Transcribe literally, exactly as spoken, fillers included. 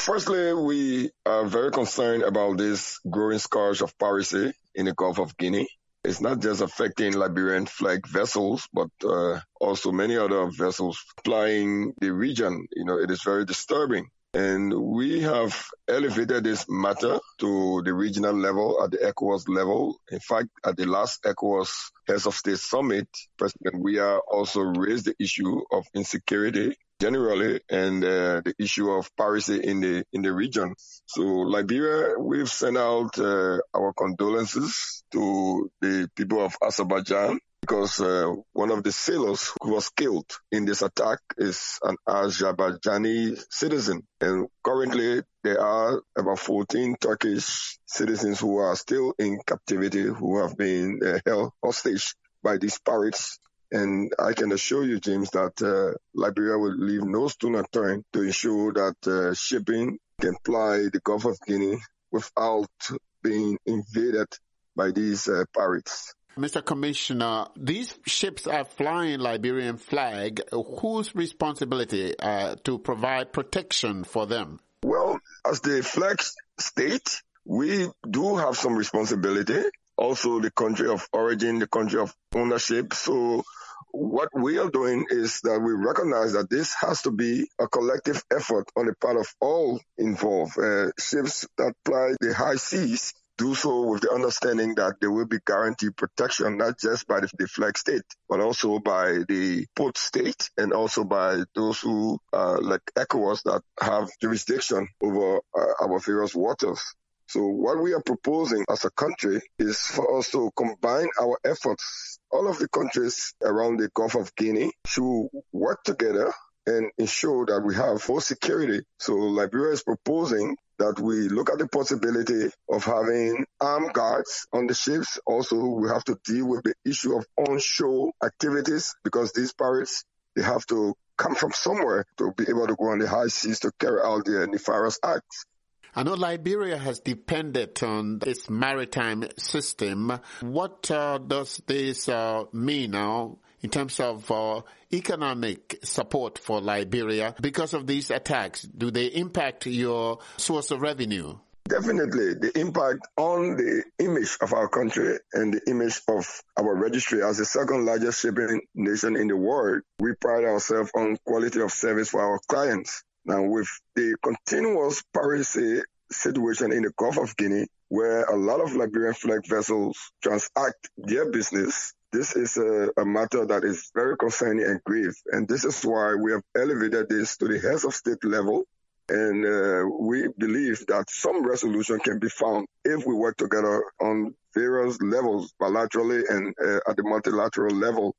Firstly, we are very concerned about this growing scourge of piracy in the Gulf of Guinea. It's not just affecting Liberian flag vessels, but uh, also many other vessels flying the region. You know, it is very disturbing. And we have elevated this matter to the regional level, at the ECOWAS level. In fact, at the last ECOWAS Heads of State Summit, President Weah also raised the issue of insecurity generally and uh, the issue of piracy in the in the region. So Liberia, we've sent out uh, our condolences to the people of Azerbaijan, because uh, one of the sailors who was killed in this attack is an Azerbaijani citizen. And currently there are about fourteen Turkish citizens who are still in captivity, who have been uh, held hostage by these pirates. And I can assure you, James, that uh, Liberia will leave no stone unturned to ensure that uh, shipping can ply the Gulf of Guinea without being invaded by these uh, pirates. Mister Commissioner, these ships are flying Liberian flag. Whose responsibility uh, to provide protection for them? Well, as the flag state, we do have some responsibility. Also, the country of origin, the country of ownership. So what we are doing is that we recognize that this has to be a collective effort on the part of all involved. Uh, ships that ply the high seas do so with the understanding that there will be guaranteed protection, not just by the, the flag state, but also by the port state and also by those who, uh, like ECOWAS, that have jurisdiction over uh, our various waters. So what we are proposing as a country is for us to combine our efforts. All of the countries around the Gulf of Guinea should work together and ensure that we have more security. So Liberia is proposing that we look at the possibility of having armed guards on the ships. Also, we have to deal with the issue of onshore activities, because these pirates, they have to come from somewhere to be able to go on the high seas to carry out their nefarious acts. I know Liberia has depended on its maritime system. What uh, does this uh, mean now in terms of uh, economic support for Liberia because of these attacks? Do they impact your source of revenue? Definitely. The impact on the image of our country and the image of our registry as the second largest shipping nation in the world. We pride ourselves on quality of service for our clients. Now, with the continuous piracy situation in the Gulf of Guinea, where a lot of Liberian flag vessels transact their business, this is a, a matter that is very concerning and grave. And this is why we have elevated this to the heads of state level. And uh, we believe that some resolution can be found if we work together on various levels, bilaterally and uh, at the multilateral level.